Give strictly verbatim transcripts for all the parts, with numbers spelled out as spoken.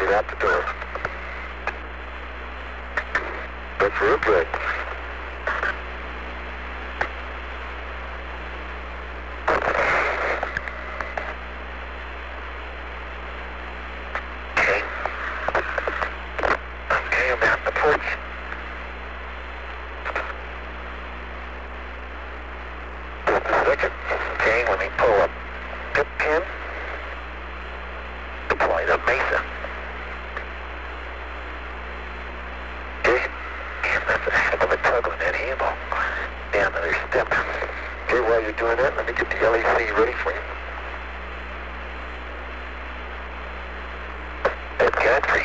it out the door. That's real good. Okay. Okay, I'm out in the porch. Just a second. Okay, let me pull up tip pin. Deploy the Mesa. Okay. And that's a heck of a tug on that handle. Down to their step. Okay, while you're doing that, let me get the L E C ready for you. That country.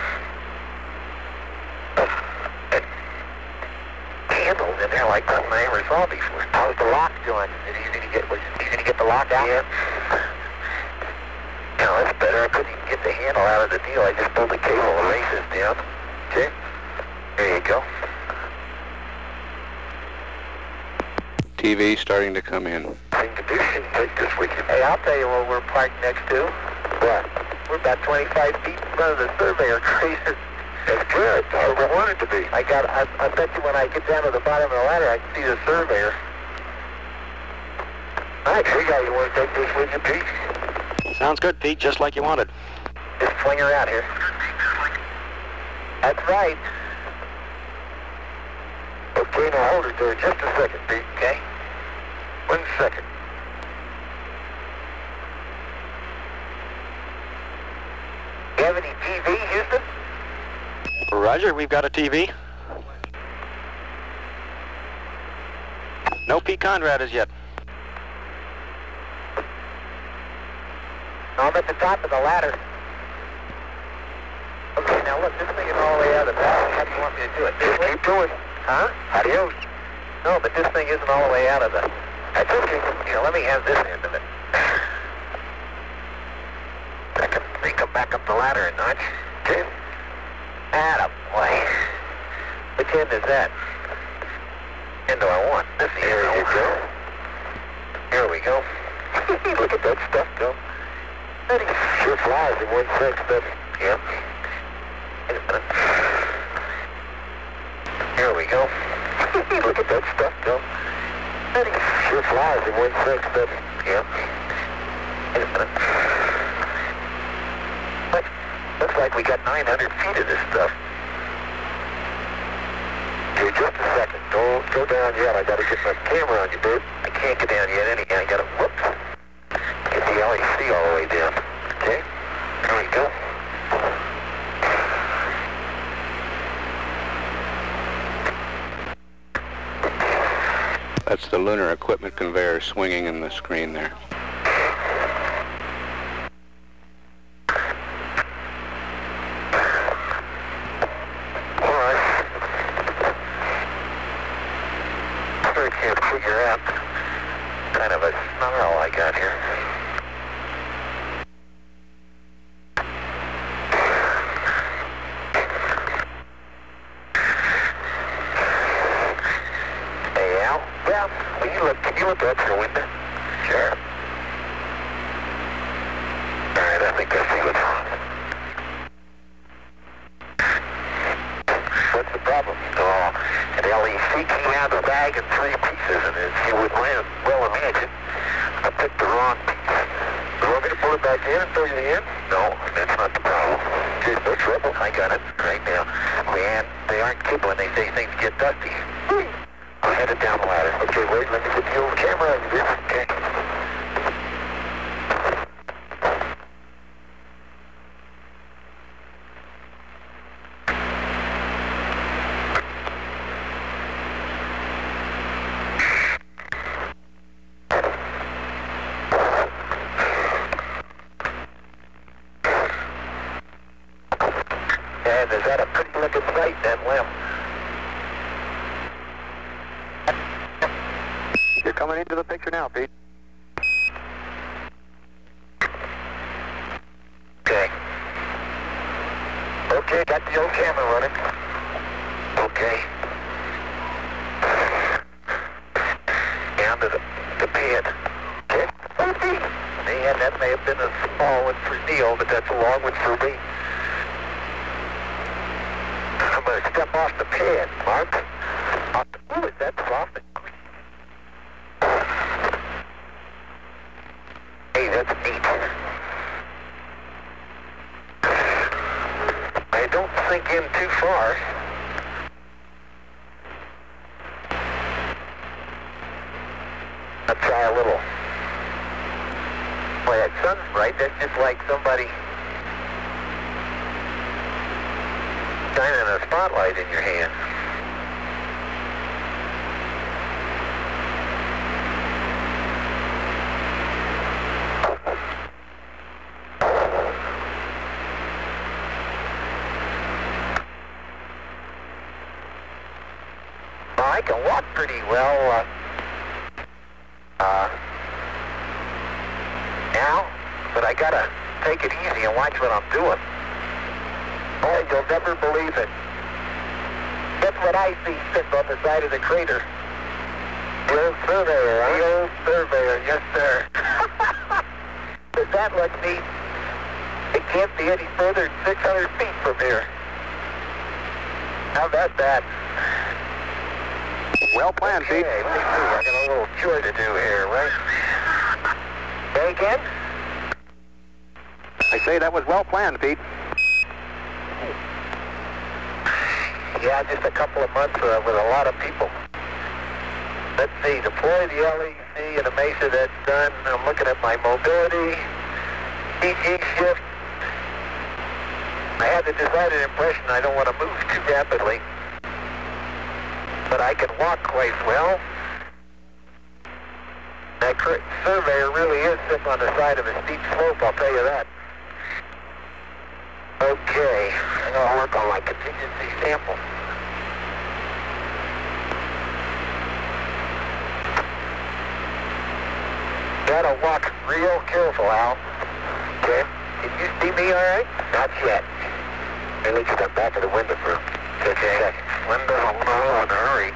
That handle in there like something I ever saw before. How's the lock doing? Is it easy to get, was it easy to get the lock out? Yeah. No, that's better. I couldn't even get the handle out of the deal. I just pulled the cable and races down. Okay. There you go. T V starting to come in. Thing to do is take this with you. Hey, I'll tell you what we're parked next to. What? We're about twenty-five feet in front of the surveyor crater. That's good. That's where we wanted to be. I got. I, I bet you when I get down to the bottom of the ladder, I can see the surveyor. All right, we got you. Want to take this with you, Pete? Sounds good, Pete. Just like you wanted. Just fling her out here. That's right. Okay, now hold it there just a second, Pete. Okay. One second. You have any T V, Houston? Roger, we've got a T V. No Pete Conrad as yet. I'm at the top of the ladder. Okay, now look, this thing is all the way out of the back. How do you want me to do it? Just keep going. Huh? Adios. No, but this thing isn't all the way out of the... That's okay. Here, let me have this end of it. I can make him back up the ladder a notch. Okay. Attaboy. Which end is that? End do I want? This here you go. Here we go. Look at that stuff go. That sure flies in one six, doesn't it? Yep. Wait a minute. Here we go. Look at that stuff go. That sure flies in one six, doesn't it? Yep. Wait a minute. Look, looks like we got nine hundred feet of this stuff. Here, just a second. Don't go down yet. I gotta get my camera on you, dude. I can't get down yet anyhow. I gotta, whoops. Get the L E C all the way down. Okay? There we go. That's the lunar equipment conveyor swinging in the screen there. All right. I can't figure out kind of a snarl I got here. Well, will you look, can you look out the window? Sure. Alright, I think I see what's wrong. What's the problem? Oh, an L E C came out of the bag in three pieces and it, it would land. Well, imagine, I picked the wrong piece. You want me to pull it back in and throw you the end? No, that's not the problem. There's no trouble. I got it right now. And they aren't kidding when they say things get dusty. I'm headed down the ladder. Okay, wait, let me get the old camera on you, dude. Okay. And is that a pretty looking sight, then, Lim? You're coming into the picture now, Pete. Okay. Okay, got the old camera running. Okay. Down to the, the pad. Okay. Man, that may have been a small one for Neil, but that's a long one for me. uh, step off the pad, Mark. Off the, ooh, is that soft? Hey, that's neat. I don't sink in too far. I'll try a little. Boy, that sun's bright. That's just like somebody shining a spotlight in your hand. Well, I can walk pretty well. Uh, uh, now, but I gotta take it easy and watch what I'm doing. Boy, you'll never believe it. That's what I see sitting on the side of the crater. The old surveyor, huh? The old surveyor, yes, sir. Does that look neat? It can't be any further than six hundred feet from here. How about that? Well planned, Okay, Pete. let me see. I got a little chore to do here, right? Say again? I say that was well planned, Pete. Yeah, just a couple of months uh, with a lot of people. Let's see, deploy the L E C in a Mesa, that's done. I'm looking at my mobility, P G shift. I have the decided impression I don't want to move too rapidly, but I can walk quite well. That surveyor really is sitting on the side of a steep slope, I'll tell you that. Okay, I'm going to work on my contingency sample. Gotta walk real careful, Al. Okay. Can you see me all right? Not yet. Hey, let's step back to the window for fifty seconds. Window, I'm in a hurry.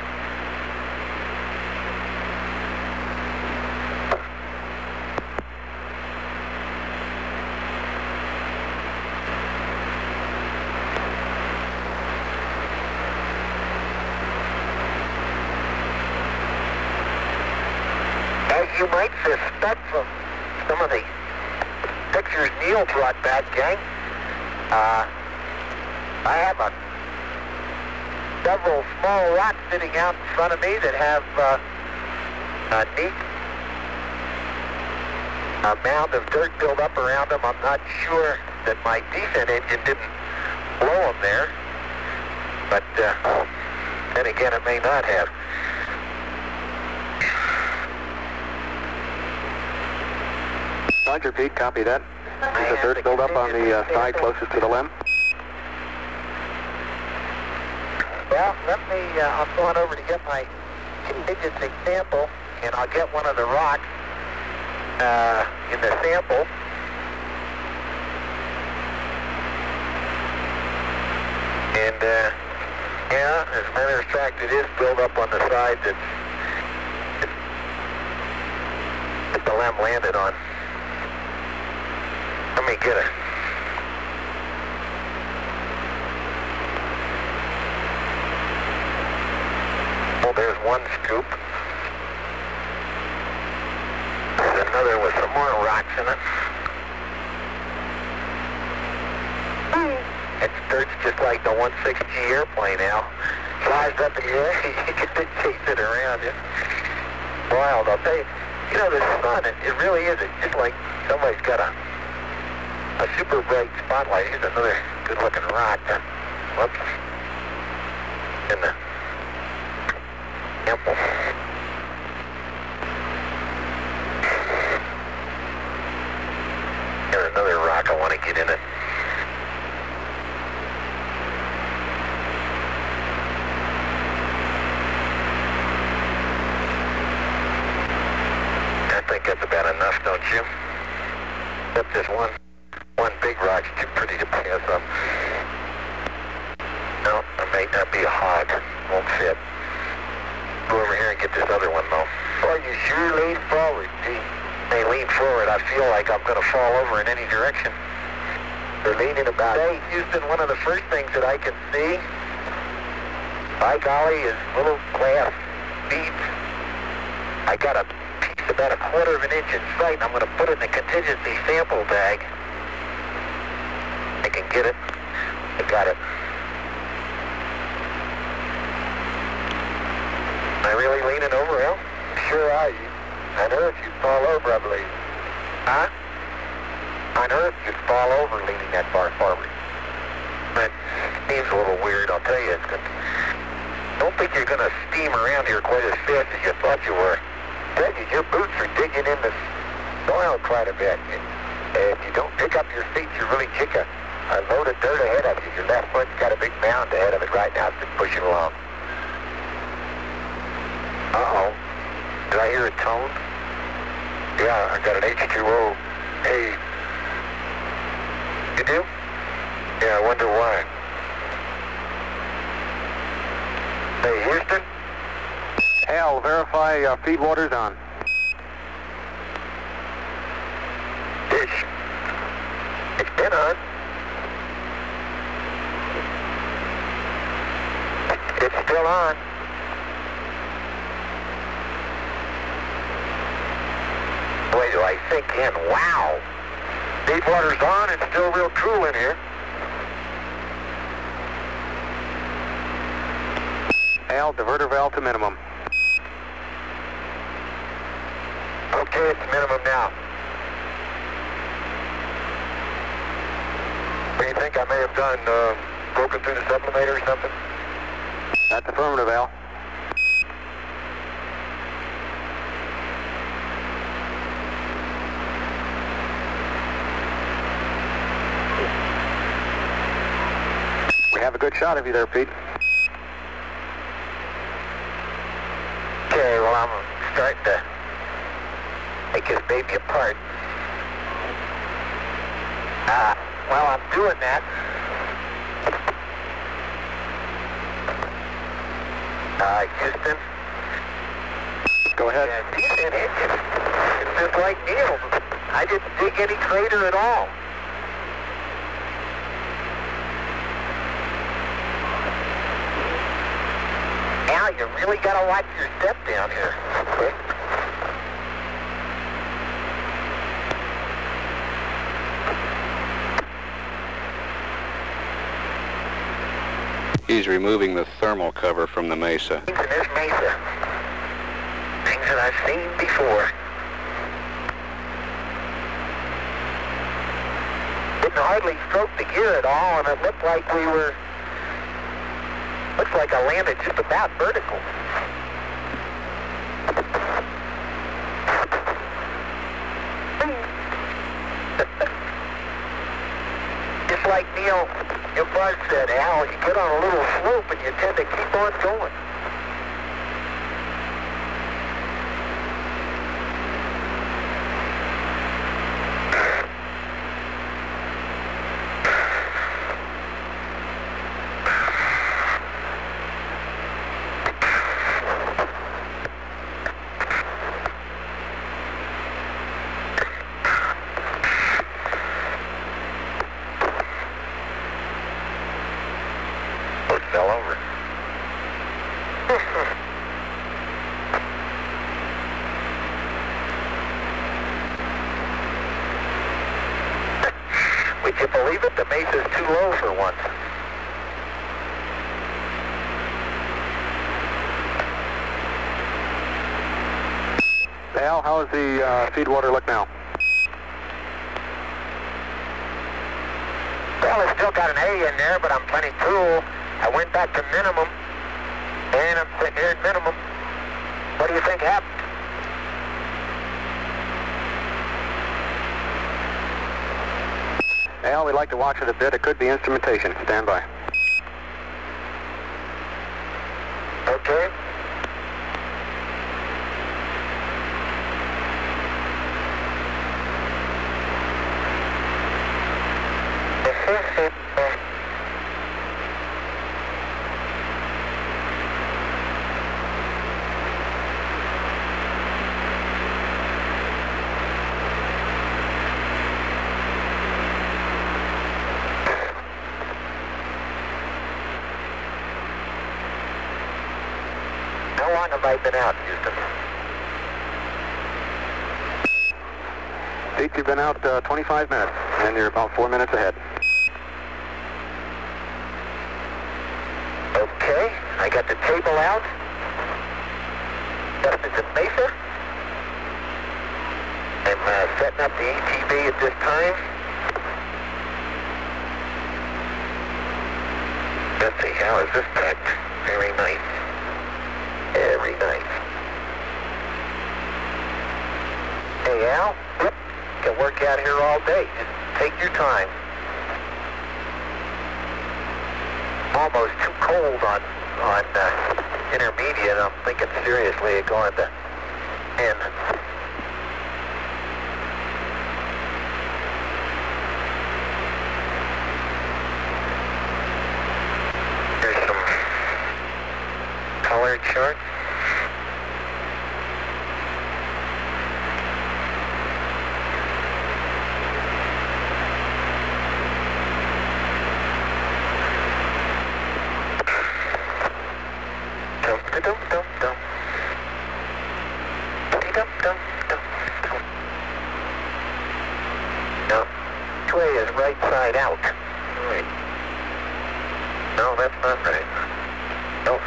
As you might suspect from some of the pictures Neil brought back, gang, uh, I have a, several small rocks sitting out in front of me that have uh, a neat a mound of dirt built up around them. I'm not sure that my descent engine didn't blow them there, but uh, then again, it may not have. Roger, Pete. Copy that. Is the dirt built up on the uh, side closest to the limb? Well, let me, uh, I'm going over to get my contingency sample, and I'll get one of the rocks uh, in the sample. And, uh, yeah, as a matter of fact, it is built up on the side that, that the limb landed on. Let me get it. Oh, there's one scoop. There's another with some more rocks in it. It's dirt's just like the one sixty airplane now. Flies up in the air, you get to chase it around. It's wild, I'll tell you. You know, the sun, it, it really is. It's just like somebody's got a a super bright spotlight. Here's another good-looking rock. Whoops. In the temple. Here's another rock I want to get in it. I think that's about enough, don't you? Except this one. One big rock's too pretty to pass up. No, it may not be a hog. Won't fit. Go over here and get this other one, though. Boy, you sure lean forward, gee. They lean forward. I feel like I'm going to fall over in any direction. They're leaning about. Hey, Houston, one of the first things that I can see By golly, his little glass beads. I got a piece about a quarter of an inch in sight, and I'm going to put it in a contingency sample bag. I can get it. I got it. Am I really leaning over, Al? Sure are you. On Earth, you'd fall over, I believe. Huh? On Earth, you'd fall over leaning that far forward. That seems a little weird, I'll tell you. It's good. Don't think you're going to steam around here quite as fast as you thought you were. Tell you, your boots are digging in the soil quite a bit. And if you don't pick up your feet, you really kick a, a load of dirt ahead of you. Your left foot's got a big mound ahead of it right now. It's been pushing along. Uh-oh. Did I hear a tone? Yeah, I got an H two O. Hey. You do? Yeah, I wonder why. Hey, Houston? Al, verify uh, feed water's on. It's, it's been on. It's still on. Boy, do I think in. Wow. Feed water's on. It's still real cool in here. Al, diverter valve to minimum. Okay, it's minimum now. What do you think I may have done? Uh, broken through the sublimator or something? That's affirmative, Al. We have a good shot of you there, Pete. Okay, well, I'm starting to take this baby apart. Uh, while I'm doing that, uh, Houston. Go ahead. Yeah, decent engine. It's just like Neil. I didn't dig any crater at all. Al, you really got to watch your step down here. Okay? He's removing the thermal cover from the mesa. Things in this mesa. Things that I've seen before. Didn't hardly stroke the gear at all, and it looked like we were... Looks like I landed just about vertical. Just like Neil, your bud said, Al, you get on a little slope and you tend to keep on going. Fell over. Would you believe it? The mesa's too low for once. Al, how does the uh, feed water look now? Well, it's still got an A in there, but I'm plenty cool. I went back to minimum, and I'm sitting here at minimum. What do you think happened? Al, we'd like to watch it a bit. It could be instrumentation. Stand by. Okay. How long have I been out, Houston? Pete, you've been out uh, twenty-five minutes, and you're about four minutes ahead. Okay, I got the table out. Justin's in Mesa. I'm uh, setting up the A T V at this time. Let's see, how is this packed? Very nice. Very nice. Hey, Al? Yep. Can work out here all day. Just take your time. Almost too cold on on uh, intermediate. I'm thinking seriously of going to N. Here's some color charts. Right side out. Wait. No, that's not right. No.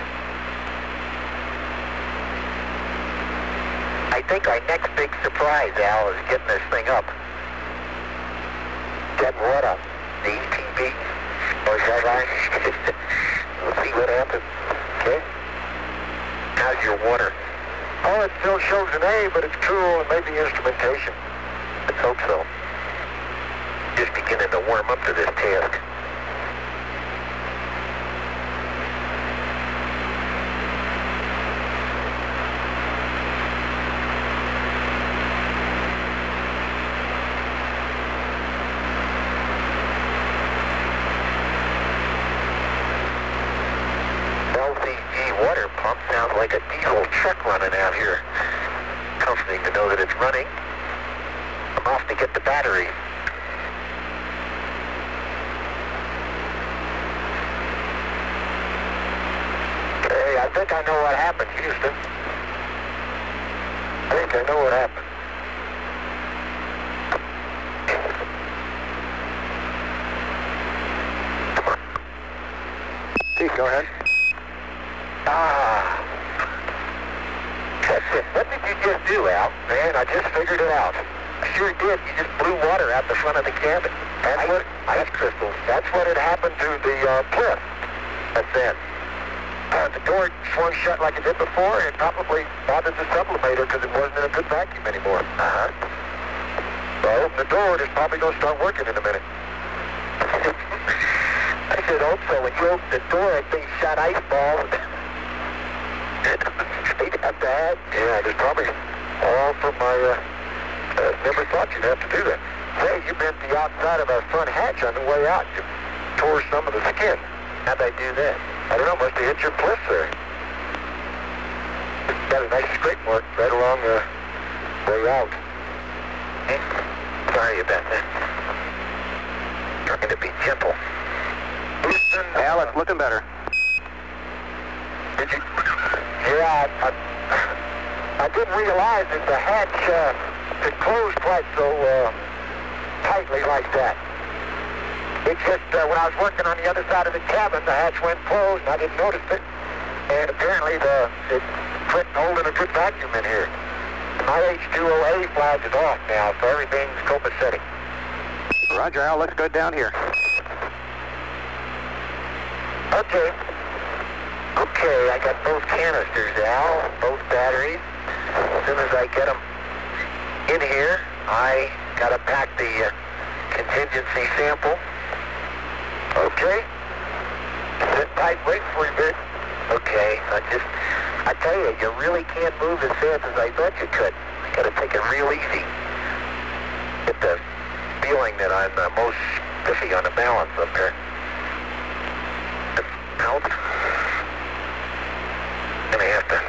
I think our next big surprise, Al, is getting this thing up. Getting what up? The A T V? Or is that right? We'll see what happens. Okay? How's your water? Oh, it still shows an A, but it's cool and maybe instrumentation. Let's hope so. Just beginning to warm up to this task. L C G water pump sounds like a diesel truck running out here. Comforting to know that it's running. I'm off to get the battery. I think I know what happened, Houston. I think I know what happened. Come on. Pete, go ahead. Ah. That's it. What did you just do, Al? Man, I just figured it out. I sure did. You just blew water out the front of the cabin. That's ice, what, ice crystals. That's what had happened to the uh, cliff. That's it. Uh, the door swung shut like it did before, and probably bothered the sublimator because it wasn't in a good vacuum anymore. Uh-huh. So I opened the door, and it's probably going to start working in a minute. I should hope so. When you opened the door, that thing shot ice balls. Straight out the head. Yeah, it's probably all from my, uh, uh, never thought you'd have to do that. Hey, you bent the outside of our front hatch on the way out. You tore some of the skin. How'd I do that? I don't know, must have hit your bliss there. Got a nice scrape mark right along the way out. Hey, sorry about that. Trying to be gentle. Houston, Al, it's looking better. Did you? Yeah, I, I, I didn't realize that the hatch uh, had closed quite so uh, tightly like that. It's just uh, when I was working on the other side of the cabin, the hatch went closed, and I didn't notice it. And apparently the it quit holding a good vacuum in here. My H two O A flag is off now, so everything's copacetic. Roger, Al, looks good down here. Okay. Okay, I got both canisters, Al, both batteries. As soon as I get them in here, I got to pack the uh, contingency sample. Okay. Sit tight, wait for you, bit. Okay, I just, I tell you, you really can't move as fast as I thought you could. You gotta take it real easy. Get the feeling that I'm uh, most spiffy on the balance up there. Out. Gonna have to